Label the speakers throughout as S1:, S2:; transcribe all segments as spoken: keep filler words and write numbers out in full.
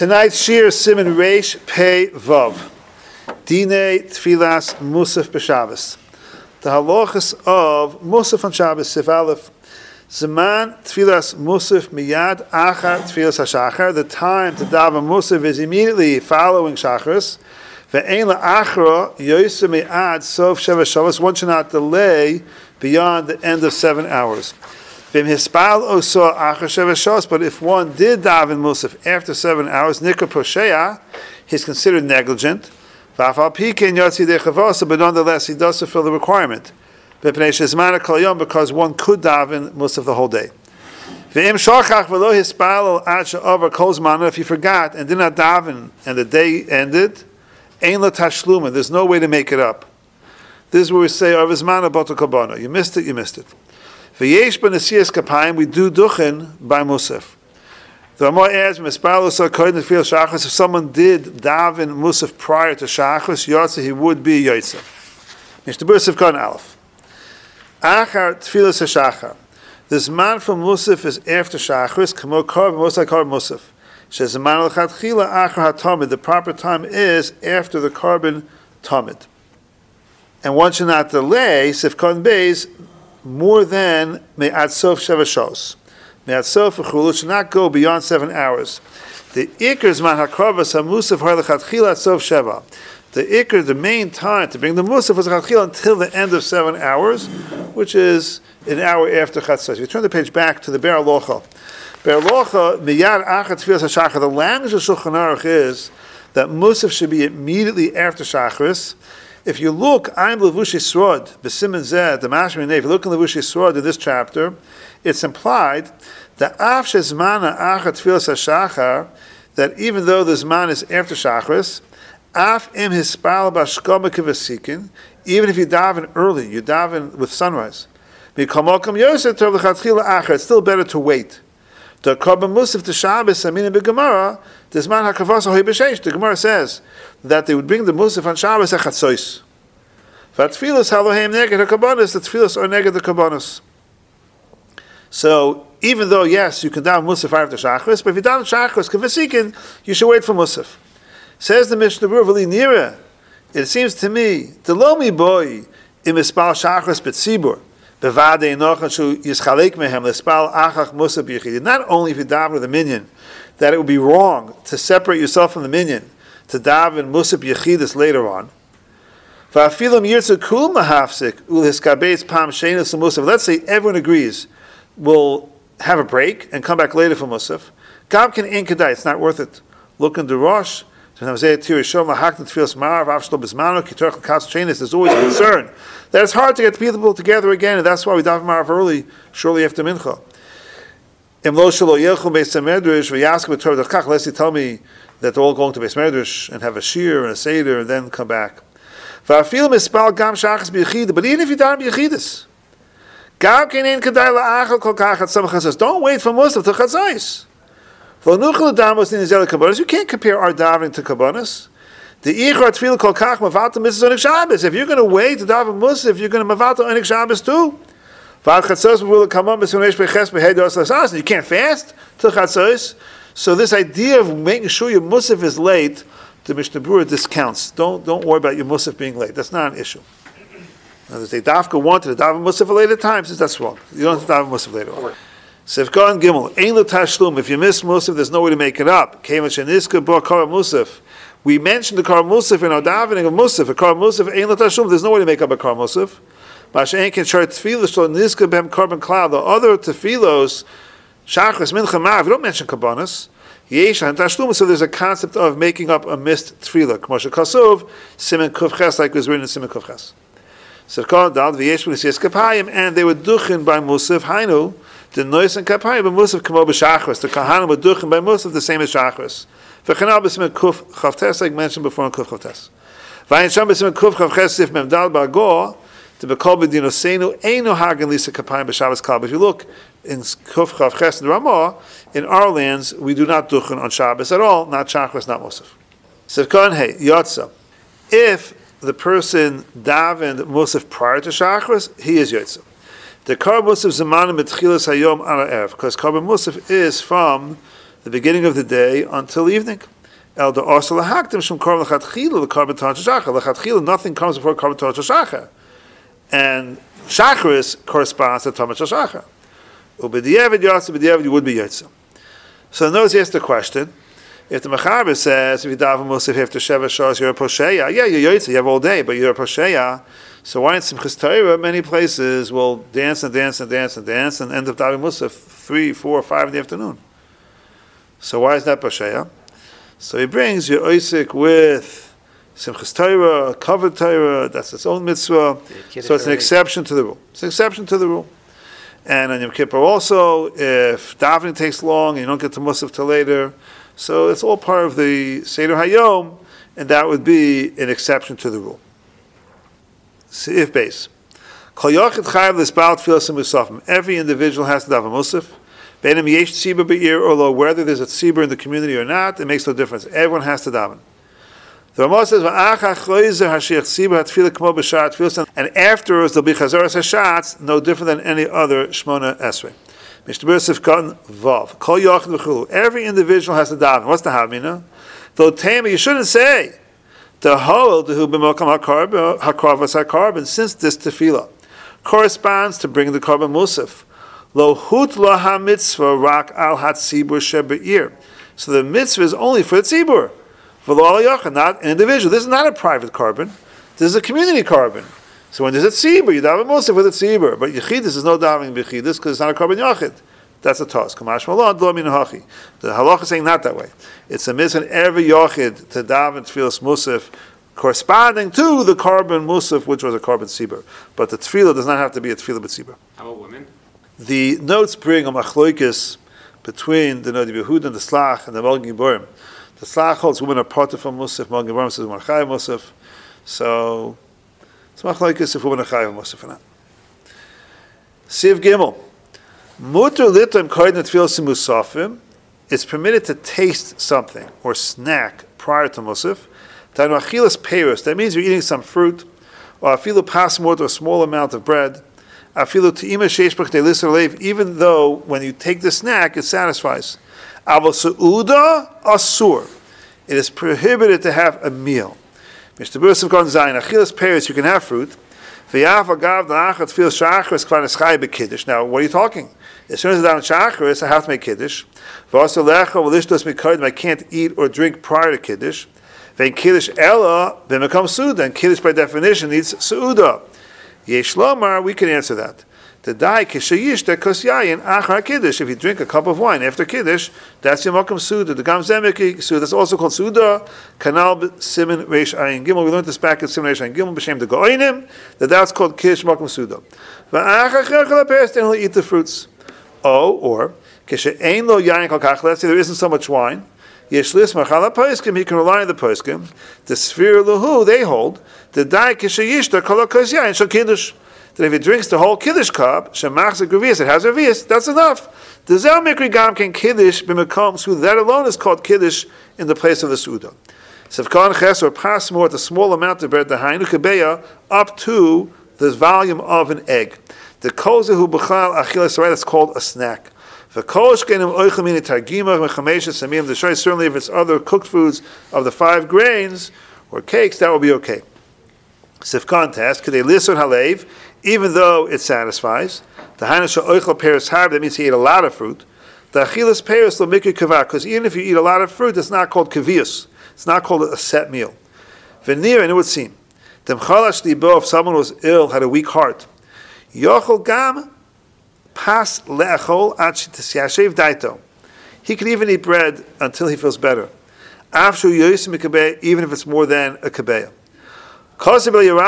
S1: Tonight's shir is Siman Reish Pei Vav. Dinei Tfilas Musaf B'Shabbos. The halachas of Musaf on Shabbos, Sif Aleph. Zaman Tfilas Musaf Miyad Achar Tfilas HaShachar. The time to daven Musaf is immediately following Shacharis. Ve'ein la'achra yoyser me'ad sof sheva shalos. One should not delay beyond the end of seven hours. But if one did daven musaf after seven hours, nikra posheya, he's considered negligent. But nonetheless, he does fulfill the requirement. Because one could daven musaf the whole day. If he forgot and did not daven and the day ended, there's no way to make it up. This is where we say, you missed it, you missed it. V'yesh b'nesiyas kapayim, we do duchen by musaf. The Ramah adds, if someone did daven musaf prior to shachris, yotze, he would be yotze. Mishnah Sivkon Aleph. Achar tfilas hashachar. This man from musaf is after shachris, kamo korban musaf korban musaf. Shezeman l'chatchila achar hatamid. The proper time is after the korban tamid. And one should not delay, Sivkon Beis, more than me'ad sof sheva shos. Me'ad sof v'chulu should not go beyond seven hours. The ikr zman hakravas hamusaf har lechatchila sof sheva. The ikr, the main time to bring the musaf was lechatchila until the end of seven hours, which is an hour after chatzos. If you turn the page back to the Ber Alocha. Ber Alocha, miyad achat tfilas hashachar. The language of Shulchan Aruch is that musaf should be immediately after shachris. If you look, I'm Levush Yisrod, B'Simen Zeh, the Mashmi Ney, if you look in Levush Yisrod in this chapter, it's implied that Af Shezmana Achat Tfilas HaShachar, that even though the Zman is after Shachris, Af Im Hispal Bashkoma Kivasikin, even if you daven early, you daven with sunrise, Mikamokam Yosef Tov L'Chatchila Achar, it's still better to wait. The Korban Musaf to Shabbos, Amina B'Gemara, the Zman HaKavos Ahoy B'Sheish, the Gemara says that they would bring the Musaf on Shabbos at Chatzois. Vatfilas Haloheim Neged HaKabonis, the Tfilas are Neged the Kabonis. So, even though, yes, you can daven Musaf after Shachris, but if you daven Shachris, Kavasikin, you should wait for Musaf. Says the Mishnah Berurah V'li Nira, it seems to me, the Lomi boy, im Ispal Shachris B'Tzibur, not only if you daven with a minion, that it would be wrong to separate yourself from the minion, to daven musaf yechidus later on. Let's say everyone agrees, we'll have a break and come back later for musaf. It's not worth it. Look in the Rosh. There's always a concern that it's hard to get people together again, and that's why we daven Marav early, shortly after Mincha. Unless you tell me that they're all going to Beis Medrash and have a shir and a seder and then come back. But even if you daven b'yechidus, don't wait for Musaf to Chatzais. You can't compare our davening to Kabbanis. The Ichar Tefillah Kol Kach Mavata Mitzvah Onik Shabbos. If you're going to wait to daven Musaf, you're going to Mavata Onik Shabbos too. You can't fast till Chatzos. So this idea of making sure your Musaf is late, the Mishnah Berurah discounts. Don't don't worry about your Musaf being late. That's not an issue. Now, they dafka wanted to daven Musaf at later times. That's wrong. You don't have to daven Musaf later on. Sivkon Gimel, Ein Lo Tashlum. If you miss Musaf, there's no way to make it up. We mentioned the Kar Musaf in our davening of Musaf. A Kar Musaf, Ein Lo Tashlum. There's no way to make up a Kar Musaf. Masha'en can share Tfilos Shlo Nizka B'hem Korban Klal. The other Tfilos, Shachris Mincha Ma'av. We don't mention Kabbanis. Yesh and Tashlum. So there's a concept of making up a missed Tfilah. K'moshe Kasov Simen Kufches, like was written in Simen Kufches. Sivkon Dal V'yesh B'Nesiyas Kapayim, and they were duchen by Musaf. Hainu. The noise and kapayim, but musaf kamo b'shachris. The kahanim were duchen by musaf the same as shachris. V'chanal b'simen kuf chavtes, like mentioned before in kuf chavtes. V'ayin sham b'simen kuf chavches if memdal b'agor to b'kol b'dinosenu eino hagen lisa kapayim b'shabbos kal. If you look in kuf chavches in the Ramah, in our lands we do not duchen on Shabbos at all, not shachris, not musaf. Sivkon hey yotza. If the person davened musaf prior to shachris, he is yotza. The Korban Musaf Zemanim B'Tchilas Hayom Ala Erev, because Korban Musaf is from the beginning of the day until evening. El da'asa lahaktim shum korban l'chatchila l'korban torah shachar. L'chatchila, nothing comes before korban torah shachar. And Shacharis corresponds to Torah Shachar. Ubediavad Yatsa, Ubediavad, you would be Yatsa. So notice he asked the question, if the Mechaber says, if you daven Musaf after Sheva Shas, you're a Posheya, yeah, you're Yatsa, you have all day, but you're a Posheya. So why in Simchas Torah, many places will dance and dance and dance and dance and end up davening Musaf three, four, five in the afternoon. So why is that Posheya? So he brings your Oisik with Simchas Torah, covered Torah, that's its own mitzvah. So it's an exception to the rule. It's an exception to the rule. And on Yom Kippur also, if davening takes long and you don't get to Musaf till later, so it's all part of the Seder Hayom, and that would be an exception to the rule. If base. Every individual has to daven Musaf. Although whether there's a tzibur in the community or not, it makes no difference. Everyone has to daven. The Ramah says, and afterwards there'll be chazaras hashatz, no different than any other shmona esrei. Every individual has to daven. What's the havmina? Though tame, you shouldn't say the whole who b'mokam hakarvas hakarban, since this tefillah corresponds to bringing the korban musaf. Lo hut la ha mitzvah rak al hat tzibur shebeir. So the mitzvah is only for the tzibur. Not an individual. This is not a private carbon. This is a community carbon. So when there's a tzibur, you daven musaf with a tzibur. But yechidus is no davening b'chidus because it's not a carbon yachid. That's a toss. Kamash malon lo min hachi. The halacha is saying not that way. It's a mitzvah in every yachid to daven tefillas musaf corresponding to the carbon musaf, which was a carbon tzibur. But the tefillah does not have to be a tefillah b'tzibur.
S2: How about women?
S1: The notes bring a machloikis between the Nodi Behud and the Slach and the Magen Giborim. The Slach holds women are part of a Musaf, Magen Giborim says women are chayav Musaf. So, it's machloikis if women are chayav Musaf or not. Siv Gimel. Mutter litam koydin tefillah musafim. It's permitted to taste something or snack prior to Musaf. Tanu achilas peiros. That means you're eating some fruit, or afilu pasmort, or a small amount of bread. Even though when you take the snack, it satisfies. Asur. It is prohibited to have a meal. Mister Bursim Kon Zayin, Achilas Peres, you can have fruit. Now, what are you talking? As soon as it's down in Shacharis, I have to make Kiddush. I can't eat or drink prior to Kiddush. Then Kiddush Ella, then becomes Suda. And Kiddush by definition needs Suda. Yesh Lomar, we can answer that. The dai kishayishta kosyayin achar kiddush. If you drink a cup of wine after kiddush, that's your makom suda. The gam zemeki suda. That's also called suda. Kanal simin reish ayin gimel. We learned this back in simin reish ayin gimel b'shem the goinim. That that's called kiddush makom suda. Va'achar cherchel aperes. Then he'll eat the fruits. Oh, or kishayin lo yayin kol kach. Let's say there isn't so much wine. Yeshlis machala poskim. He can rely on the poskim. The sphere lahu they hold. The dai kishayishta kol kosyayin shel kiddush. That if he drinks the whole kiddush cup, shemachs a gravias, it has a gravias, that's enough. The zel mikri gam can kiddush b'mekom suda. That alone is called kiddush in the place of the suda. Sefkan ches or pass more with a small amount of bread, the hainu kebeya, up to the volume of an egg. The kozehu b'chal achilas right, that's called a snack. The kosh genim oichamini targimah mechamesha samim. The shoy certainly if it's other cooked foods of the five grains or cakes, that will be okay. Sefkan test, could they listen halev? Even though it satisfies, the Hainasha Oichel Peres Harb, that means he ate a lot of fruit. The Achilas Peres Lo Mikri Kavah, because even if you eat a lot of fruit, it's not called Kavius. It's not called a set meal. Venir, and it would seem, Demchalash Libo, if someone was ill, had a weak heart, Yochel Gam Pas Le'achol Ach Tisyashev Daito. He can even eat bread until he feels better. Afshu Yosim Mikabeh, even if it's more than a Kabeah. If a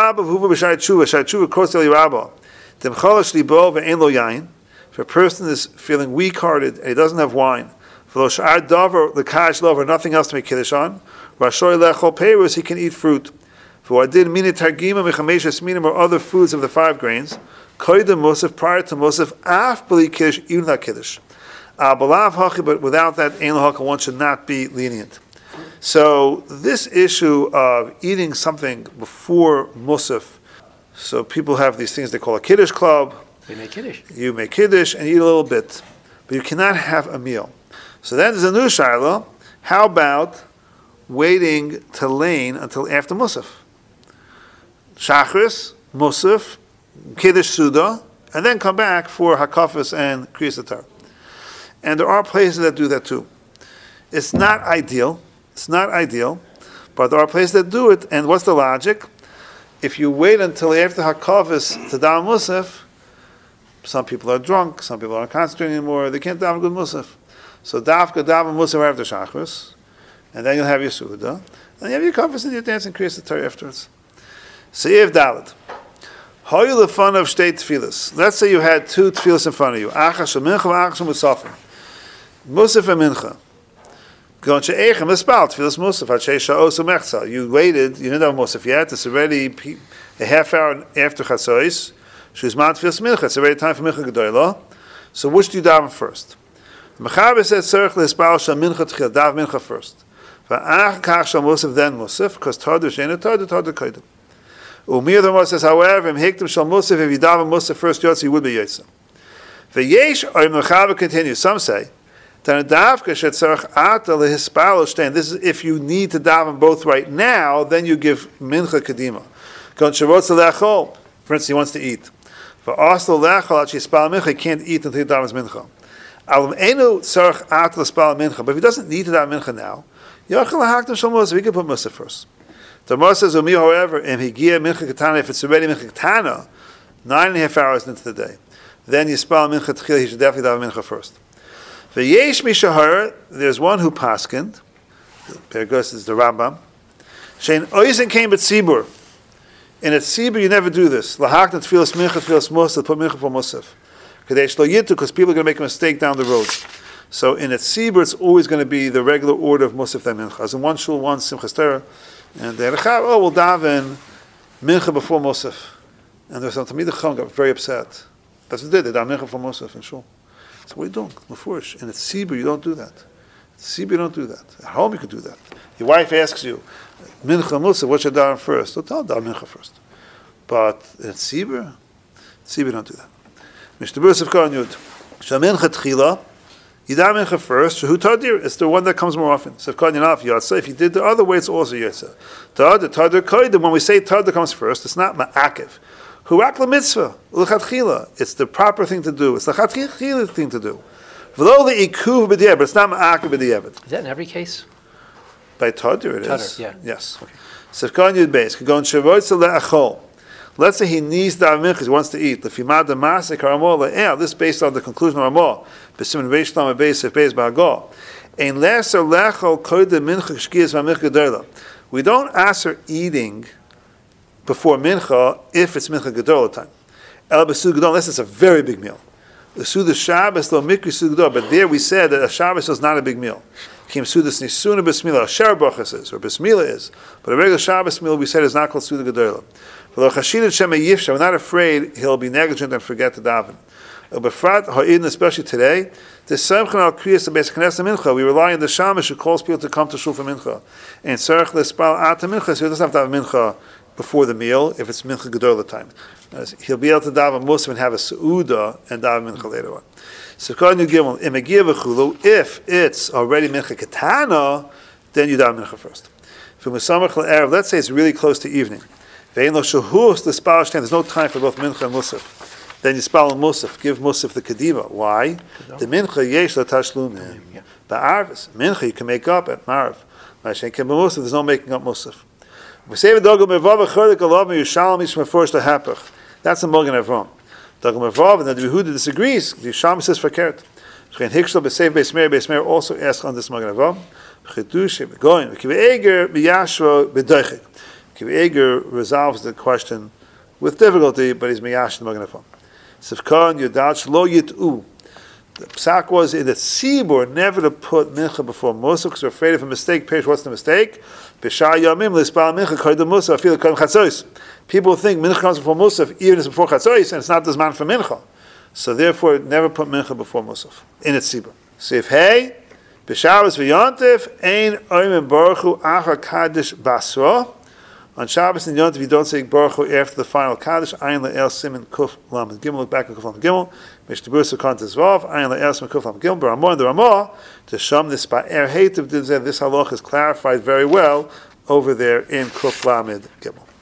S1: person is feeling weak-hearted and he doesn't have wine, or nothing else to make kiddush on, he can eat fruit. Or other foods of the five grains, prior to musaf, even that kiddush. But without that, one should not be lenient. So this issue of eating something before musaf, so people have these things they call a kiddush club.
S2: They make kiddush.
S1: You make kiddush and eat a little bit, but you cannot have a meal. So then there's a new Shiloh. How about waiting to lane until after Musaf? Shachris, Musaf, Kiddush Suda, and then come back for Hakafis and Kriyas Atar. And there are places that do that too. It's not ideal. It's not ideal, but there are places that do it. And what's the logic? If you wait until after Hakafis to daven Musaf, some people are drunk, some people aren't concentrating anymore, they can't daven good Musaf. So dafka daven Musaf after Shachris, and then you'll have your Suda, and you have your Hakafis and your dance and Kriyas Atar afterwards. Seif Dalet. How you the fun of state tefillas? Let's say you had two tefillas in front of you. Achas Mincha, Achas Musafim. Musaf and Mincha. Going to Eichem, Espal, tefillas Musaf, Hadshay Sha'os Umechza. You waited, you didn't have Musaf yet, it's already a half hour after Chatzois. Shuzman tefillas Mincha, it's already time for Mincha Gedoyla. So which do you daven first? Mechaber said, Tzarech le'espal shal Mincha tchil, daven Mincha first. Va'ach kach shal Musaf, then Musaf, because Tardu Sheina Tardu, Tardu Kodim. Umir the Moshe says, however, if hiktim shal Musaf, if you daven Musaf first, Yotzi, you would be Yotzi. V'yesh, or Mechaber continues, some say, this is if you need to daven both right now, then you give mincha kedima. For instance, he wants to eat. For also mincha, he can't eat until he davens mincha. But if he doesn't need to daven mincha now, we can put musa first. The Moshe says, however, if it's already mincha ketana, nine and a half hours into the day, then you spal mincha tchil, he should definitely daven mincha first. V'yesh mishahar, there's one who paskind, Pergos is the Rambam, shein oizen came at Tzibur. In a Tzibur you never do this. Lahakna tefillas mincha, tefillas musaf, put mincha for musaf. Kadesh lo yitu, because people are going to make a mistake down the road. So in a Tzibur it's always going to be the regular order of musaf then mincha. As in one shul, one simchas Torah, and they rechav, oh, we'll daven mincha before musaf. And there's some Talmidei Chacham got very upset. That's what they did, they daven mincha for musaf in shul. So what are you doing? Mefurish. In a tzibur, you don't do that. In tzibur, you don't do that. At home, you can do that. Your wife asks you, mincha musa, what's your daven first? Don't tell her daven mincha first. But in a tzibur, tzibur, don't do that. Mishtabur Sivkar Yud. Shal mincha tchila, you daven mincha first. Shehu tadir, it's the one that comes more often. Sivkar Yinaf Yatsa. If you did the other way, it's also Yatsa. Tadir, tadir koidim. When we say tadir comes first, it's not ma'akev. Hurak mitzvah, l'chatchila. It's the proper thing to do. It's the chatchila thing to do. V'lo the ikuv b'di'evet, but it's not ma'akev b'di'evet.
S2: Is that in every case?
S1: By tadir it
S2: Tadir,
S1: is.
S2: yeah.
S1: Yes. Sefkan yud beis. Kagon shavuotza le'achol. Let's say he needs daven mincha, he wants to eat. L'fimad d'masik haramor le'el. This is based on the conclusion of Ramah. B'simin reish lam beis if beis ba'agol. Ein leser le'achol koydem mincha shkiyas v'mincha gedola. We don't ask her eating before mincha, if it's mincha gedola time. El b'su gedola, unless it's a very big meal. The suda Shabbos lo mikri su gedola, but there we said that a Shabbos is not a big meal. Kim sudas nisuna b'smila, a sher brachas is, or b'smila is, but a regular Shabbos meal we said is not called suda gedola. V'lo chashidat shema yifsha, we're not afraid he'll be negligent and forget to daven. B'frat ha'idin, especially today, the semchan al kriyas beis knesset mincha, we rely on the shamash who calls people to come to shul for mincha. And tzarech l'spal ata mincha, so he doesn't have to have mincha before the meal, if it's mincha gedola time. He'll be able to daven musaf and have a seuda and daven mincha later on. So if it's already mincha ketana, then you daven mincha first. Let's say it's really close to evening. There's no time for both mincha and musaf. Then you spal musaf, give musaf the kedima. Why? The mincha yesh la tashlumim. Ba'arvis, mincha you can make up at marv. There's no making up musaf. We say that's the Mogen Avram. Dogam Avram, and then the Yehuda disagrees. The Yisham says fakert. Shchein Hikshel b'Seiv Beis Meir. Beis Meir also asks on this Mogen Avram. Chedush begoin. Kiv Eger b'Yashua b'Doichik. Kiv Eger resolves the question with difficulty, but he's miyash the Mogen Avram. Sivkon Yudach Lo Yit'u. The psak was in the tzibur never to put mincha before musaf because we're afraid of a mistake. Perish, what's the mistake? B'shah yamim l'spal mincha koydem musaf afil koydem chatzos. People think mincha comes before musaf even if it's before chatzos and it's not this man for mincha. So therefore, never put mincha before musaf in its tzibur. So if hey, b'shavos v'yontif ein oimim baruchu achar kaddish basra On Shabbos and Yom Tov, you don't say Baruch Hu after the final Kaddish. Ayin La'el Siman Kuf Lamed Gimel. Look back at Kuf Lamed Gimel. Mishnah Berurah Kantas Vav. Ayin La'el Siman Kuf Lamed Gimel. But Ramah and the Ramah to Sham this Ba'er Hativ. This halach is clarified very well over there in Kuf Lamed Gimel.